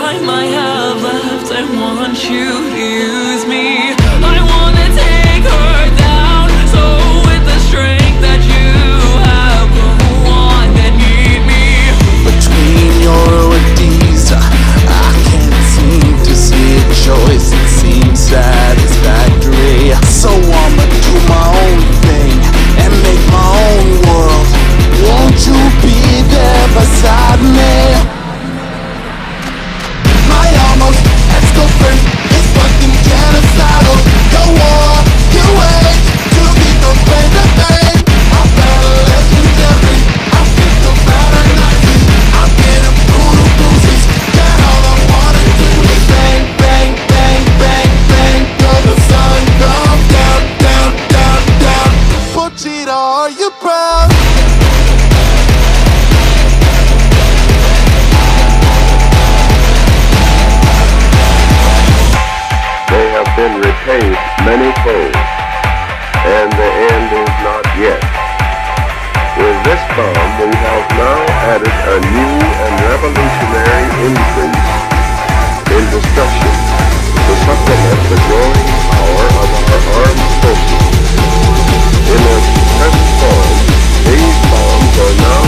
time I have left, I want you to use me. I wanna take her down, so with the strength that you have, go on and need me. Between your ODs, I can't seem to see a choice that seems satisfactory. So I'ma do my own thing and make my own world. Won't you be there beside me? My almost ex-girlfriend is fucking genocidal. You war, you hate, to be compared to pain. I'm better legendary, I think the better Nazi. I'm getting brutal bruises, that all I wanna do is bang, bang, bang, bang, bang, till the sun comes down, down, down, down. Pochita, are you proud? They have been repaid many fold, and the end is not yet. With this bomb, we have now added a new and revolutionary increase in destruction to supplement the growing power of our armed forces. In their present form, these bombs are now